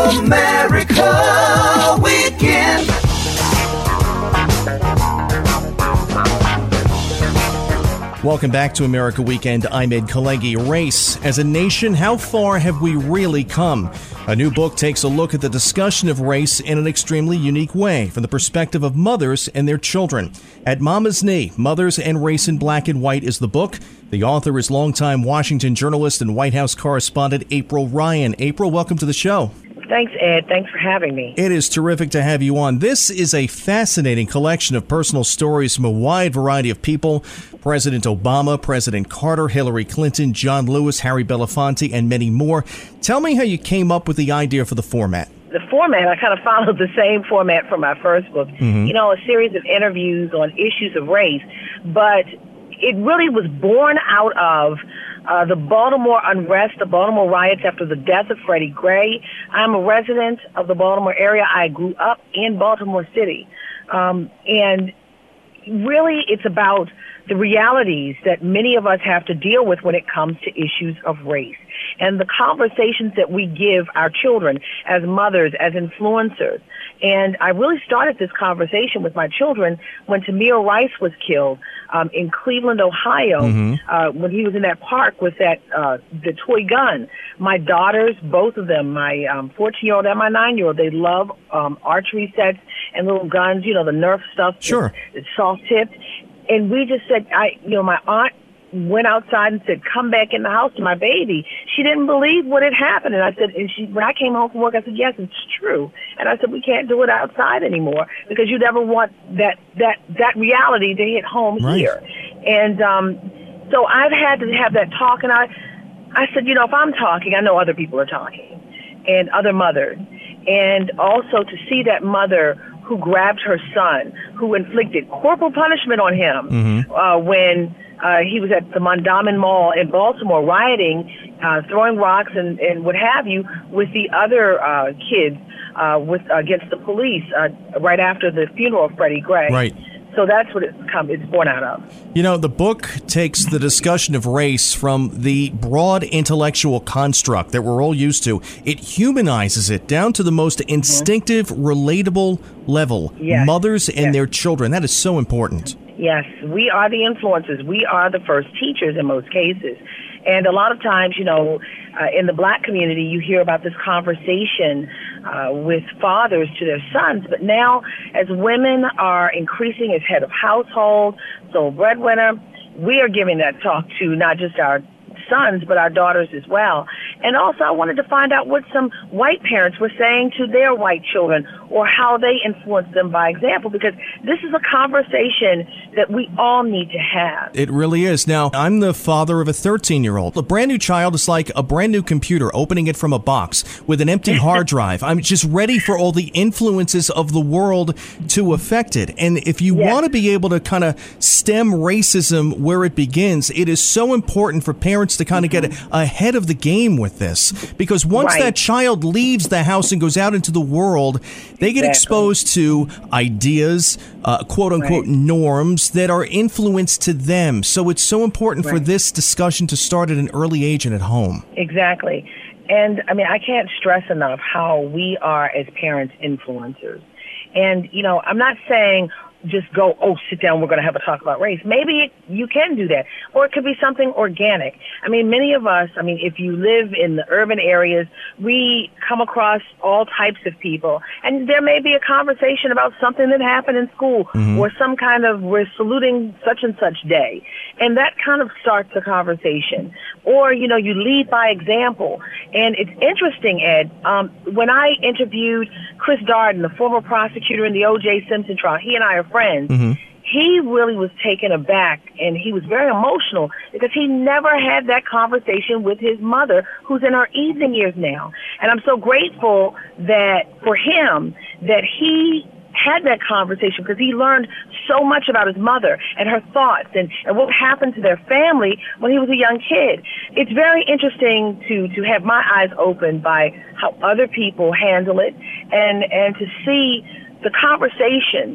America Weekend. Welcome back to America Weekend. I'm Ed Kalegi. Race. As a nation, how far have we really come? A new book takes a look at the discussion of race in an extremely unique way from the perspective of mothers and their children. At Mama's Knee, Mothers and Race in Black and White is the book. The author is longtime Washington journalist and White House correspondent April Ryan. April, welcome to the show. Thanks, Ed. Thanks for having me. It is terrific to have you on. This is a fascinating collection of personal stories from a wide variety of people. President Obama, President Carter, Hillary Clinton, John Lewis, Harry Belafonte, and many more. Tell me how you came up with the idea for the format. The format, I kind of followed the same format from my first book. You know, a series of interviews on issues of race. But it really was born out of the Baltimore unrest, the Baltimore riots after the death of Freddie Gray. I'm a resident of the Baltimore area. I grew up in Baltimore City. And really, it's about the realities that many of us have to deal with when it comes to issues of race. And the conversations that we give our children as mothers, as influencers. And I really started this conversation with my children when Tamir Rice was killed in Cleveland, Ohio, when he was in that park with that the toy gun. My daughters, both of them, my 14-year-old and my 9-year-old, they love archery sets and little guns, you know, the Nerf stuff. Sure. It's soft-tipped. And we just said, my aunt went outside and said, come back in the house to my baby. She didn't believe what had happened. And I said, when I came home from work, I said, yes, it's true. And I said, we can't do it outside anymore because you never want that reality to hit home here. And so I've had to have that talk. And I said, if I'm talking, I know other people are talking and other mothers. And also to see that mother who grabbed her son, who inflicted corporal punishment on him when he was at the Mondawmin Mall in Baltimore rioting, throwing rocks and what have you with the other kids against the police right after the funeral of Freddie Gray. Right. So that's what it's born out of. The book takes the discussion of race from the broad intellectual construct that we're all used to. It humanizes it down to the most instinctive, relatable level. Yes. Mothers and their children. That is so important. Yes, we are the influencers. We are the first teachers in most cases. And a lot of times, in the black community, you hear about this conversation with fathers to their sons. But now, as women are increasing as head of household, sole breadwinner, we are giving that talk to not just our sons, but our daughters as well. And also, I wanted to find out what some white parents were saying to their white children or how they influenced them by example, because this is a conversation that we all need to have. It really is. Now, I'm the father of a 13-year-old. A brand new child is like a brand new computer, opening it from a box with an empty hard drive. I'm just ready for all the influences of the world to affect it. And if you want to be able to kind of stem racism where it begins, it is so important for parents to kind of get ahead of the game with this. Because once that child leaves the house and goes out into the world, they get exposed to ideas, quote-unquote norms that are influenced to them. So it's so important for this discussion to start at an early age and at home. Exactly. And, I can't stress enough how we are, as parents, influencers. And, I'm not saying just go, sit down, we're going to have a talk about race. Maybe you can do that. Or it could be something organic. Many of us, if you live in the urban areas, we come across all types of people. And there may be a conversation about something that happened in school or some kind of, we're saluting such and such day. And that kind of starts a conversation. Or, you lead by example. And it's interesting, Ed, when I interviewed Chris Darden, the former prosecutor in the O.J. Simpson trial, he and I are friends. He really was taken aback, and he was very emotional because he never had that conversation with his mother, who's in her evening years now. And I'm so grateful that for him that he had that conversation because he learned so much about his mother and her thoughts and what happened to their family when he was a young kid. It's very interesting to have my eyes opened by how other people handle it and to see the conversation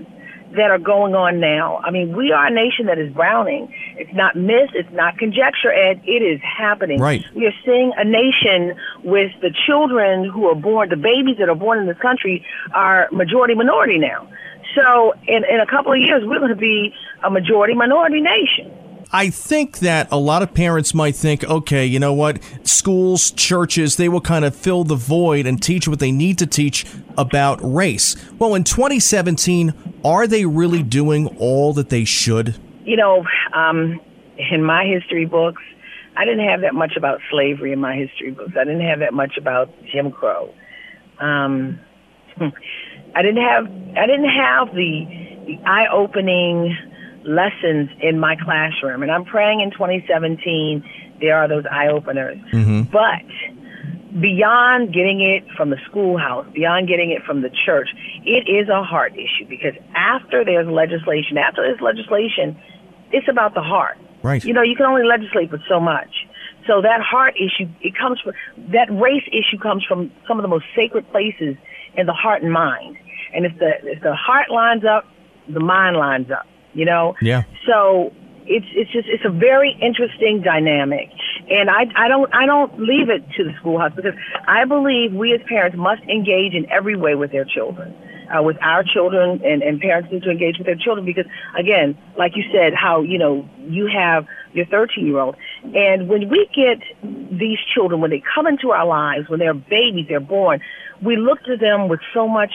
that are going on now. I mean, we are a nation that is browning. It's not myth. It's not conjecture, Ed. It is happening. Right. We are seeing a nation with the children who are born, the babies that are born in this country are majority minority now. So in a couple of years, we're going to be a majority minority nation. I think that a lot of parents might think, okay, you know what, schools, churches, they will kind of fill the void and teach what they need to teach about race. Well, in 2017, are they really doing all that they should? You know, in my history books, I didn't have that much about slavery in my history books. I didn't have that much about Jim Crow. I didn't have the eye-opening lessons in my classroom. And I'm praying in 2017 there are those eye-openers. Mm-hmm. But beyond getting it from the schoolhouse, beyond getting it from the church, it is a heart issue, because after there's legislation, it's about the heart. Right. You know, you can only legislate with so much. So that heart issue, that race issue comes from some of the most sacred places in the heart and mind. And if the heart lines up, the mind lines up. You know? Yeah. So it's a very interesting dynamic. And I don't leave it to the schoolhouse, because I believe we as parents must engage in every way with their children, with our children, and parents need to engage with their children, because, again, like you said, how, you know, you have your 13-year-old. And when we get these children, when they come into our lives, when they're babies, they're born, we look to them with so much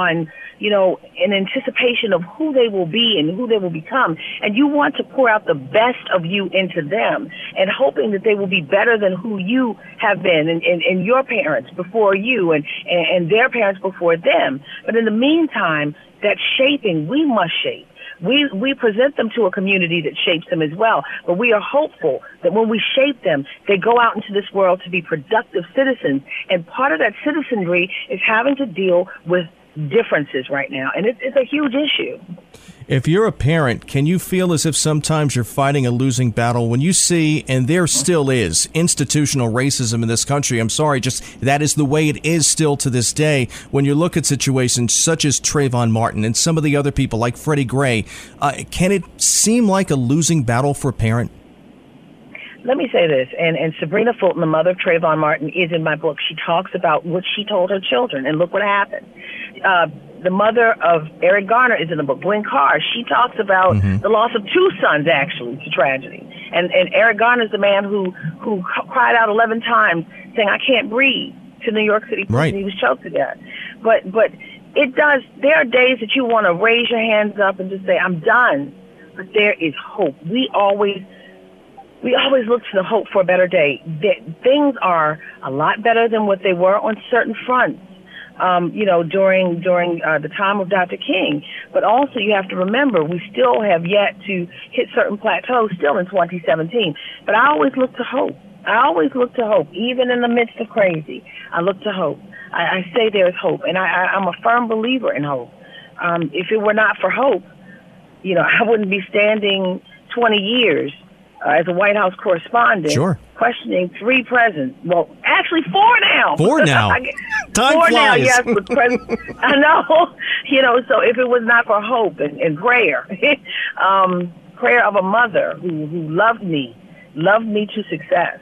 in anticipation of who they will be and who they will become. And you want to pour out the best of you into them, and hoping that they will be better than who you have been, and your parents before you, and their parents before them. But in the meantime, that shaping, we must shape. We present them to a community that shapes them as well. But we are hopeful that when we shape them, they go out into this world to be productive citizens. And part of that citizenry is having to deal with differences right now. And it's a huge issue. If you're a parent, can you feel as if sometimes you're fighting a losing battle when you see, and there still is, institutional racism in this country? I'm sorry, just that is the way it is still to this day. When you look at situations such as Trayvon Martin and some of the other people like Freddie Gray, can it seem like a losing battle for a parent? Let me say this, and Sabrina Fulton, the mother of Trayvon Martin, is in my book. She talks about what she told her children, and look what happened. The mother of Eric Garner is in the book, Gwen Carr. She talks about the loss of two sons, actually. It's a tragedy. And Eric Garner is the man who cried out 11 times saying, "I can't breathe," to New York City. Right. He was choked to death. But it does, there are days that you want to raise your hands up and just say, "I'm done." But there is hope. We always look to the hope for a better day. Things are a lot better than what they were on certain fronts, during the time of Dr. King. But also you have to remember, we still have yet to hit certain plateaus still in 2017. But I always look to hope. Even in the midst of crazy, I look to hope. I say there's hope, and I'm a firm believer in hope. If it were not for hope, I wouldn't be standing 20 years as a White House correspondent, sure, questioning 3 presidents. Well, actually 4 now. 4 now. Time 4 flies. now, yes. I know. So if it was not for hope and prayer, prayer of a mother who loved me to success,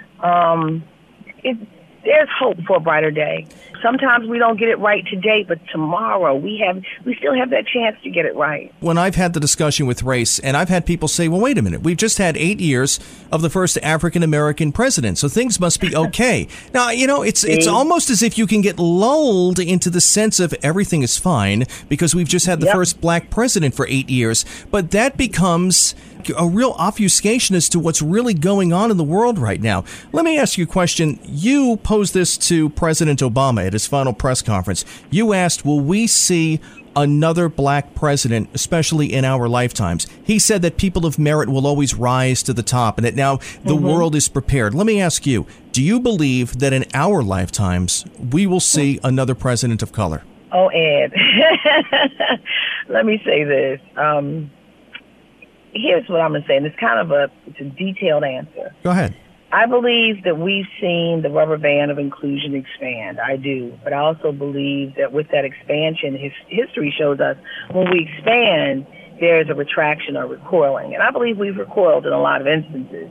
there's hope for a brighter day. Sometimes we don't get it right today, but tomorrow we still have that chance to get it right. When I've had the discussion with race, and I've had people say, well, wait a minute, we've just had 8 years of the first African-American president, so things must be okay. Now, it's almost as if you can get lulled into the sense of everything is fine because we've just had the first black president for 8 years, but that becomes a real obfuscation as to what's really going on in the world right now. Let me ask you a question. You posed this to President Obama at his final press conference. You asked, will we see another black president, especially in our lifetimes? He said that people of merit will always rise to the top and that now the world is prepared. Let me ask you, do you believe that in our lifetimes we will see another president of color? Oh, Ed, let me say this. Here's what I'm going to say, and it's kind of a detailed answer. Go ahead. I believe that we've seen the rubber band of inclusion expand. I do. But I also believe that with that expansion, history shows us when we expand, there's a retraction or recoiling. And I believe we've recoiled in a lot of instances.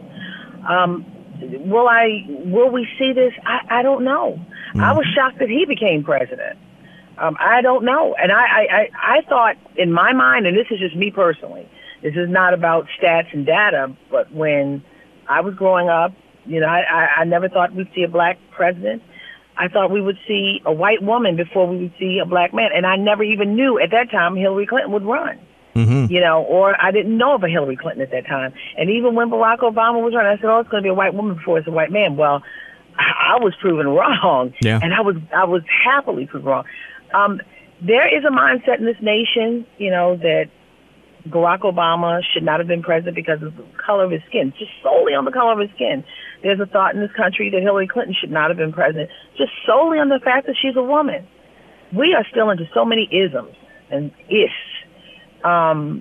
Will we see this? I don't know. I was shocked that he became president. I don't know. And I thought in my mind, and this is just me personally, this is not about stats and data, but when I was growing up, I never thought we'd see a black president. I thought we would see a white woman before we would see a black man. And I never even knew at that time Hillary Clinton would run. Or I didn't know of a Hillary Clinton at that time. And even when Barack Obama was running, I said, it's going to be a white woman before it's a white man. Well, I was proven wrong. Yeah. And I was happily proven wrong. There is a mindset in this nation, that Barack Obama should not have been president because of the color of his skin, just solely on the color of his skin. There's a thought in this country that Hillary Clinton should not have been president just solely on the fact that she's a woman. We are still into so many isms and ifs. I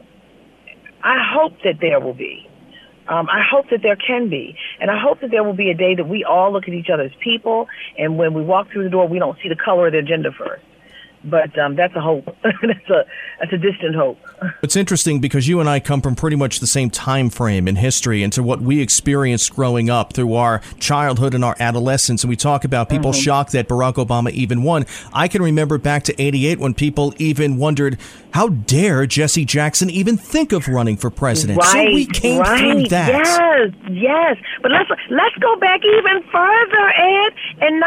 hope that there will be. I hope that there can be. And I hope that there will be a day that we all look at each other as people, and when we walk through the door, we don't see the color of their gender first. But that's a hope. That's a distant hope. It's interesting because you and I come from pretty much the same time frame in history and to what we experienced growing up through our childhood and our adolescence. And we talk about people shocked that Barack Obama even won. I can remember back to '88 when people even wondered, how dare Jesse Jackson even think of running for president? Right, so we came through that. Yes. But let's go back even further, Ed. In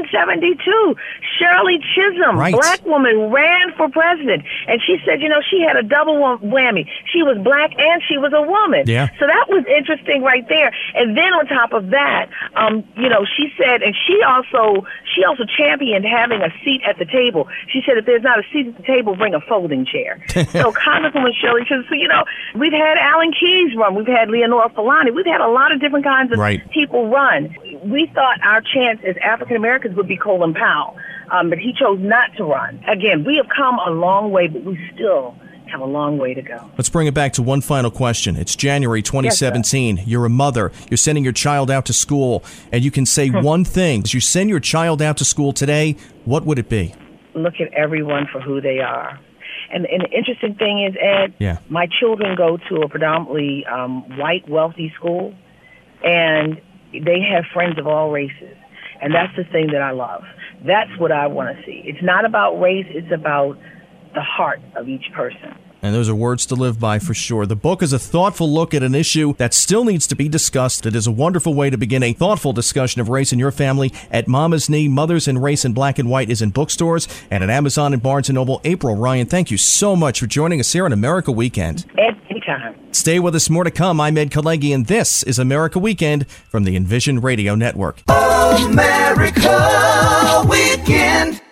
1972, Shirley Chisholm, black woman, ran for president. And she said, she had a double whammy. She was black and she was a woman. Yeah. So that was interesting right there. And then on top of that, she said, and she also championed having a seat at the table. She said, if there's not a seat at the table, bring a folding chair. So Congresswoman Shirley Chisholm, we've had Alan Keyes run. We've had Leonora Fulani. We've had a lot of different kinds of people run. We thought our chance as African Americans would be Colin Powell, but he chose not to run. Again, we have come a long way, but we still have a long way to go. Let's bring it back to one final question. It's January 2017. Yes, you're a mother. You're sending your child out to school, and you can say one thing. As you send your child out to school today, what would it be? Look at everyone for who they are. And the interesting thing is, Ed, my children go to a predominantly white, wealthy school, and they have friends of all races. And that's the thing that I love. That's what I want to see. It's not about race. It's about the heart of each person. And those are words to live by for sure. The book is a thoughtful look at an issue that still needs to be discussed. It is a wonderful way to begin a thoughtful discussion of race in your family. At Mama's Knee, Mothers and Race in Black and White is in bookstores and at Amazon and Barnes & Noble. April Ryan, thank you so much for joining us here on America Weekend. Anytime. Stay with us. More to come. I'm Ed Kalegi, and this is America Weekend from the Envision Radio Network. America Weekend.